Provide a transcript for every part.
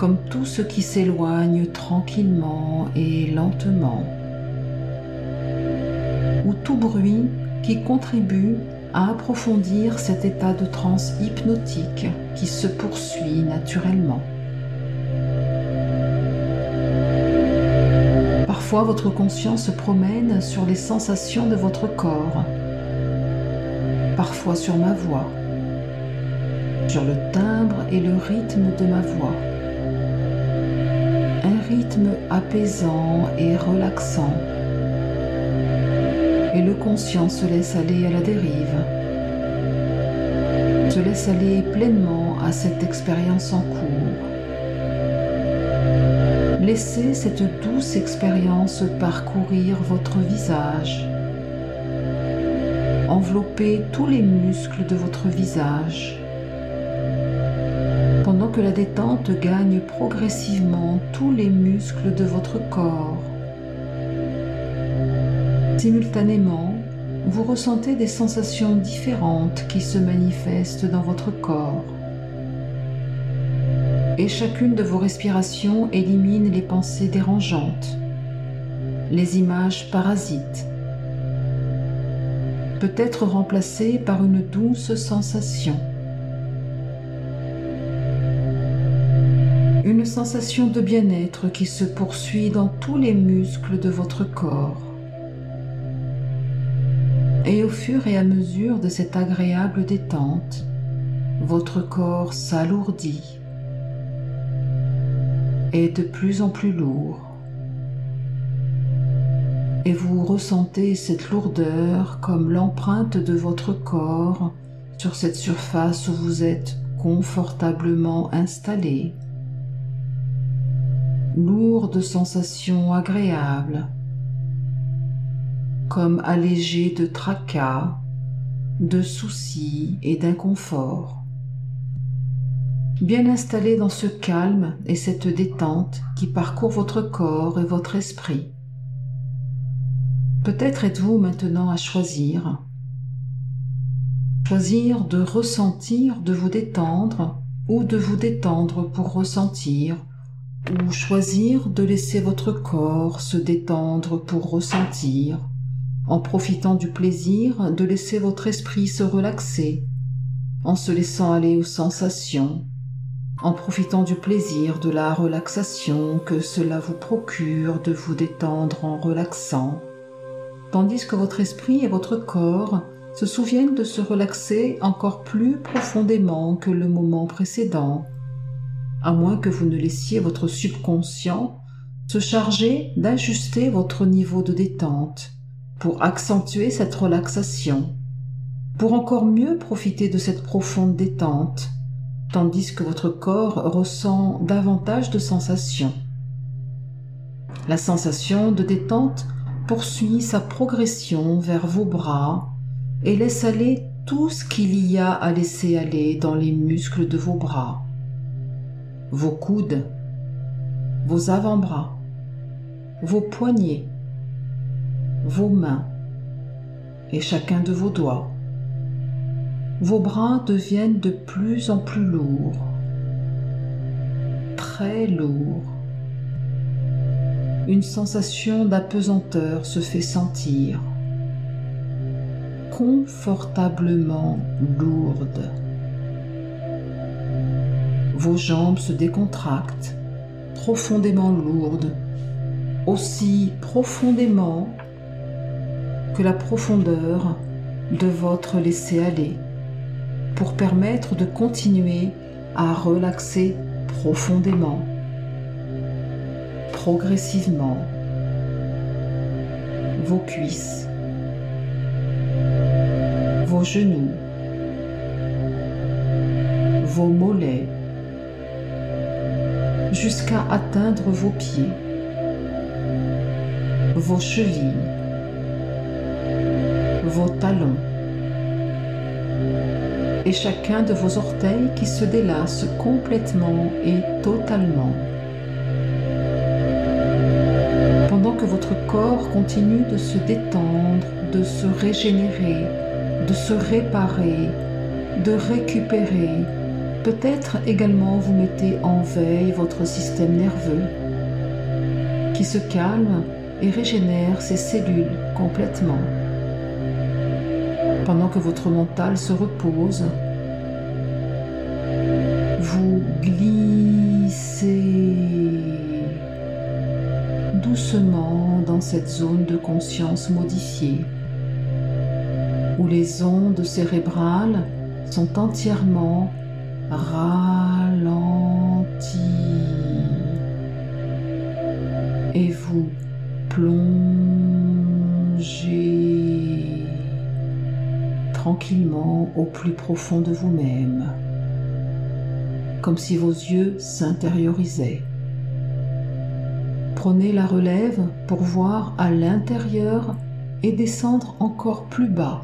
comme tout ce qui s'éloigne tranquillement et lentement, ou tout bruit qui contribue à approfondir cet état de transe hypnotique qui se poursuit naturellement. Parfois, votre conscience se promène sur les sensations de votre corps, parfois sur ma voix, sur le timbre et le rythme de ma voix. Un rythme apaisant et relaxant. Et le conscient se laisse aller à la dérive, se laisse aller pleinement à cette expérience en cours. Laissez cette douce expérience parcourir votre visage, envelopper tous les muscles de votre visage, pendant que la détente gagne progressivement tous les muscles de votre corps. Simultanément, vous ressentez des sensations différentes qui se manifestent dans votre corps. Et chacune de vos respirations élimine les pensées dérangeantes, les images parasites, peut être remplacées par une douce sensation. Une sensation de bien-être qui se poursuit dans tous les muscles de votre corps. Et au fur et à mesure de cette agréable détente, votre corps s'alourdit, est de plus en plus lourd. Et vous ressentez cette lourdeur comme l'empreinte de votre corps sur cette surface où vous êtes confortablement installé. Lourde sensation agréable, comme allégé de tracas, de soucis et d'inconfort. Bien installé dans ce calme et cette détente qui parcourt votre corps et votre esprit. Peut-être êtes-vous maintenant à choisir. Choisir de ressentir, de vous détendre, ou de vous détendre pour ressentir, ou choisir de laisser votre corps se détendre pour ressentir, en profitant du plaisir de laisser votre esprit se relaxer, en se laissant aller aux sensations, en profitant du plaisir de la relaxation que cela vous procure de vous détendre en relaxant, tandis que votre esprit et votre corps se souviennent de se relaxer encore plus profondément que le moment précédent, à moins que vous ne laissiez votre subconscient se charger d'ajuster votre niveau de détente pour accentuer cette relaxation, pour encore mieux profiter de cette profonde détente, tandis que votre corps ressent davantage de sensations. La sensation de détente poursuit sa progression vers vos bras et laisse aller tout ce qu'il y a à laisser aller dans les muscles de vos bras, vos coudes, vos avant-bras, vos poignets, vos mains et chacun de vos doigts. Vos bras deviennent de plus en plus lourds, très lourds. Une sensation d'apesanteur se fait sentir, confortablement lourde. Vos jambes se décontractent, profondément lourdes, aussi profondément que la profondeur de votre laisser-aller, pour permettre de continuer à relaxer profondément, progressivement, vos cuisses, vos genoux, vos mollets, jusqu'à atteindre vos pieds, vos chevilles, vos talons, et chacun de vos orteils qui se délasse complètement et totalement. Pendant que votre corps continue de se détendre, de se régénérer, de se réparer, de récupérer, Peut-être également vous mettez en veille votre système nerveux qui se calme et régénère ses cellules complètement. Pendant que votre mental se repose, vous glissez doucement dans cette zone de conscience modifiée, où les ondes cérébrales sont entièrement ralenties et vous plongez tranquillement au plus profond de vous-même, comme si vos yeux s'intériorisaient. Prenez la relève pour voir à l'intérieur et descendre encore plus bas.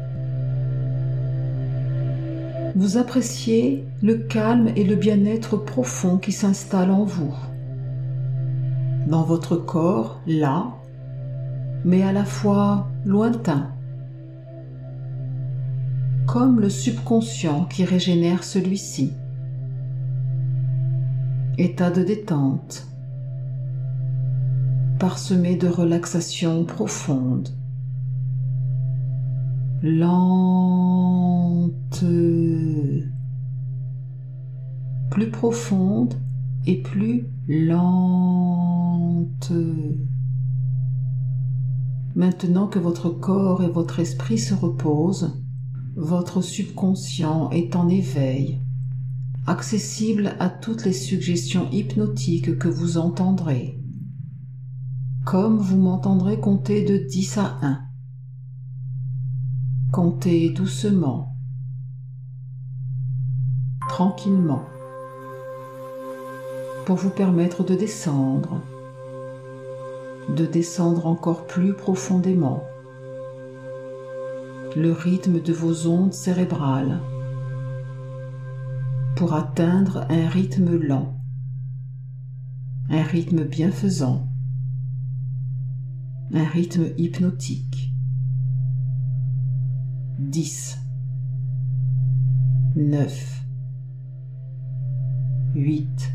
Vous appréciez le calme et le bien-être profond qui s'installe en vous, dans votre corps, là, mais à la fois lointain, comme le subconscient qui régénère celui-ci. État de détente, parsemé de relaxation profonde, lente, plus profonde et plus lente. Maintenant que votre corps et votre esprit se reposent, votre subconscient est en éveil, accessible à toutes les suggestions hypnotiques que vous entendrez. Comme vous m'entendrez compter de 10 à 1. Comptez doucement, tranquillement, pour vous permettre de descendre encore plus profondément le rythme de vos ondes cérébrales pour atteindre un rythme lent, un rythme bienfaisant, un rythme hypnotique. 10, 9, 8.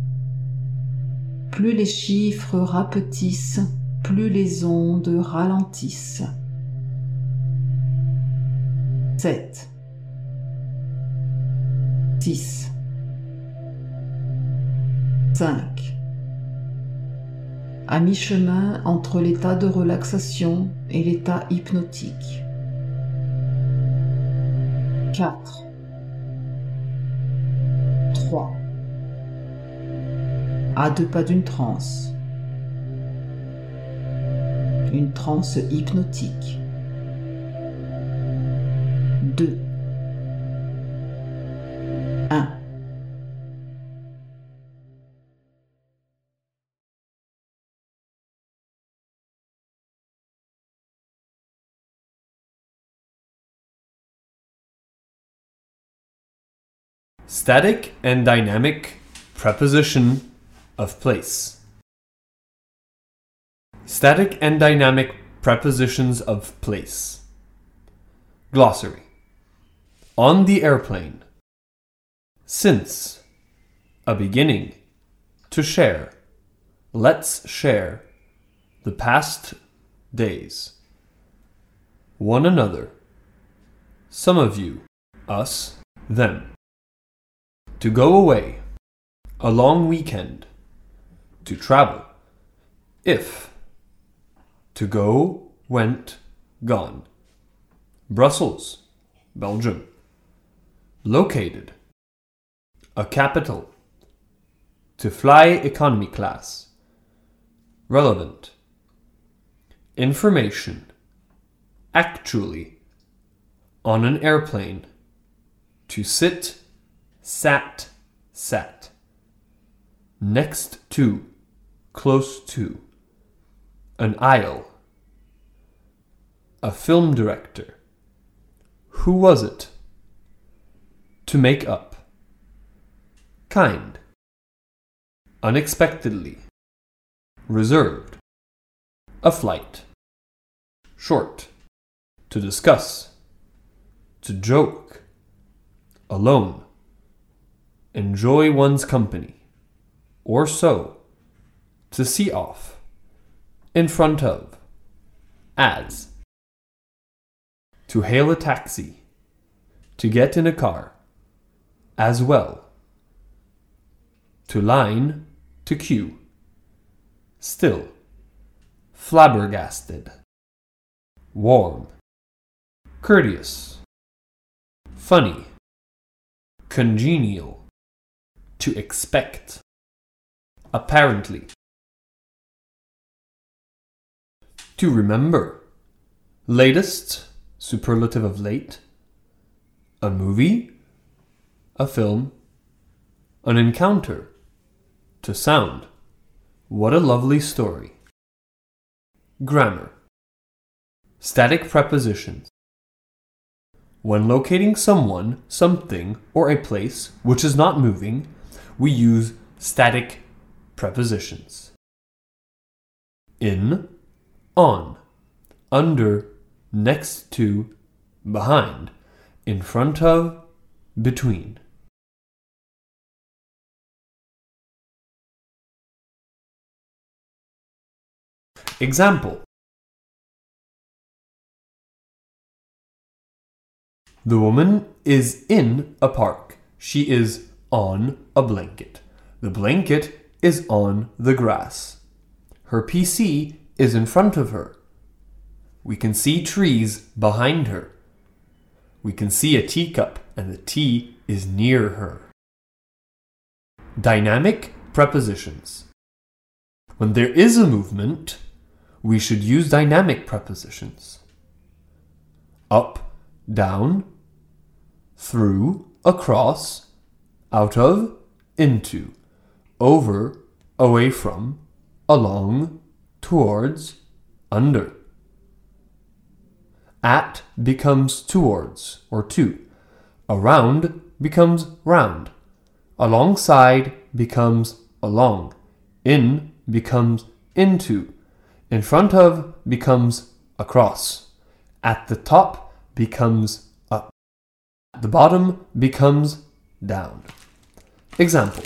Plus les chiffres rapetissent, plus les ondes ralentissent. 7, 6, 5. À mi-chemin entre l'état de relaxation et l'état hypnotique. 4, 3. À 2 pas d'une transe. Une transe hypnotique. 2, 1. Static and dynamic preposition of place. Static and dynamic prepositions of place. Glossary. On the airplane. Since. A beginning. To share. Let's share. The past days. One another. Some of you. Us. Them. To go away. A long weekend. To travel. If. To go, went, gone. Brussels, Belgium. Located. A capital. To fly economy class. Relevant. Information. Actually. On an airplane. To sit, sat, sat. Next to, close to. An aisle. A film director. Who was it? To make up. Kind. Unexpectedly. Reserved. A flight. Short. To discuss. To joke. Alone. enjoy one's company, or so, to see off, in front of, as, to hail a taxi, to get in a car, as well, to line, to queue, still, flabbergasted, warm, courteous, funny, congenial, to expect, apparently, to remember, latest, superlative of late, a movie, a film, an encounter, to sound, what a lovely story. Grammar. Static prepositions. When locating someone, something, or a place which is not moving, we use static prepositions. In, on, under, next to, behind, in front of, between. Example. The woman is in a park. She is on a blanket. The blanket is on the grass. Her PC is in front of her. We can see trees behind her. We can see a teacup, and the tea is near her. Dynamic prepositions. When there is a movement, we should use dynamic prepositions. Up, down, through, across, out of, into, over, away from, along, towards, under. At becomes towards or to. Around becomes round. Alongside becomes along. In becomes into. In front of becomes across. At the top becomes up. At the bottom becomes down. Example.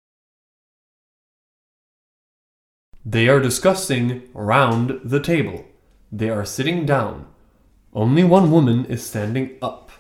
They are discussing round the table. They are sitting down. Only one woman is standing up.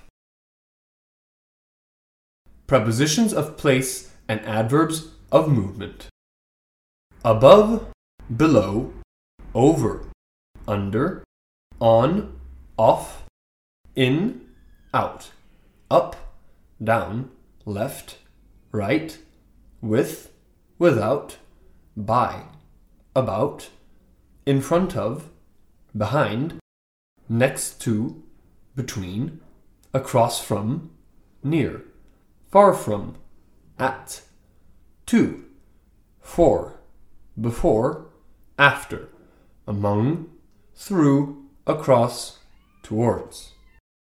Prepositions of place and adverbs of movement. Above, below, over, under, on, off, in, out, up, down, left, right, with, without, by, about, in front of, behind, next to, between, across from, near, far from, at, to, for, before, after, among, through, across, towards.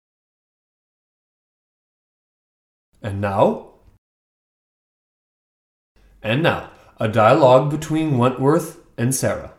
And now, a dialogue between Wentworth and Sarah.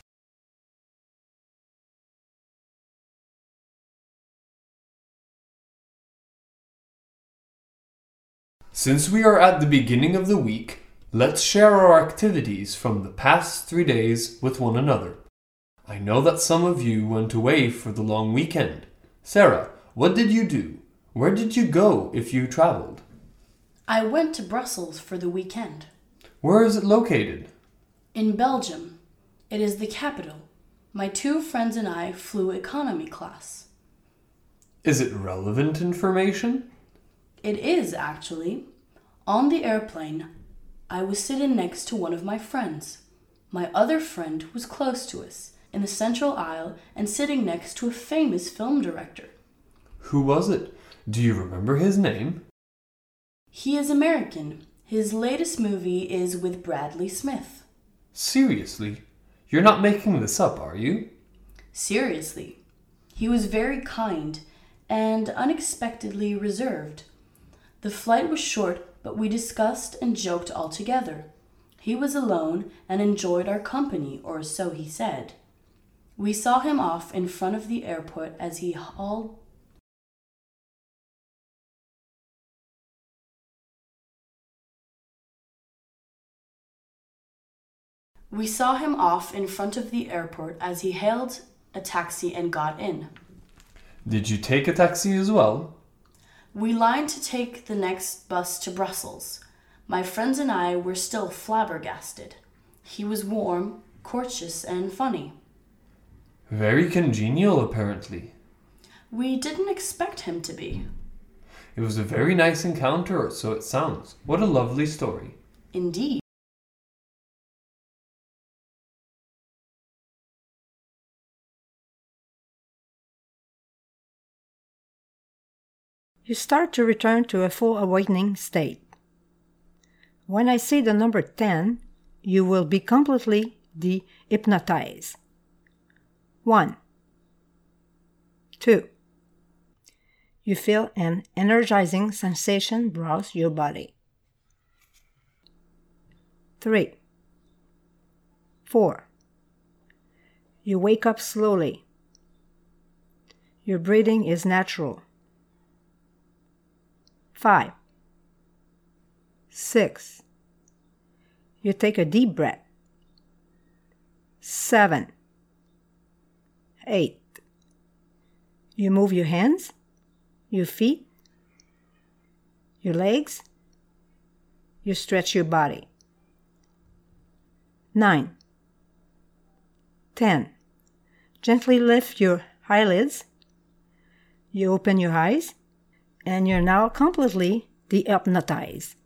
Since we are at the beginning of the week, let's share our activities from the past 3 days with one another. I know that some of you went away for the long weekend. Sarah, what did you do? Where did you go if you traveled? I went to Brussels for the weekend. Where is it located? In Belgium. It is the capital. My 2 friends and I flew economy class. Is it relevant information? It is, actually. On the airplane, I was sitting next to one of my friends. My other friend was close to us, in the central aisle, and sitting next to a famous film director. Who was it? Do you remember his name? He is American. His latest movie is with Bradley Smith. Seriously? You're not making this up, are you? Seriously. He was very kind and unexpectedly reserved. The flight was short, but we discussed and joked all together. He was alone and enjoyed our company, or so he said. We saw him off in front of the airport as he hauled We saw him off in front of the airport as he hailed a taxi and got in. Did you take a taxi as well? We lined to take the next bus to Brussels. My friends and I were still flabbergasted. He was warm, courteous, and funny. Very congenial, apparently. We didn't expect him to be. It was a very nice encounter, so it sounds. What a lovely story. Indeed. You start to return to a full awakening state. When I say the number 10, you will be completely de-hypnotized. 1, 2. You feel an energizing sensation browse your body. 3, 4. You wake up slowly. Your breathing is natural. 5, 6. You take a deep breath. 7, 8. You move your hands, your feet, your legs. You stretch your body. 9, 10. Gently lift your eyelids. You open your eyes, and you're now completely de-hypnotized.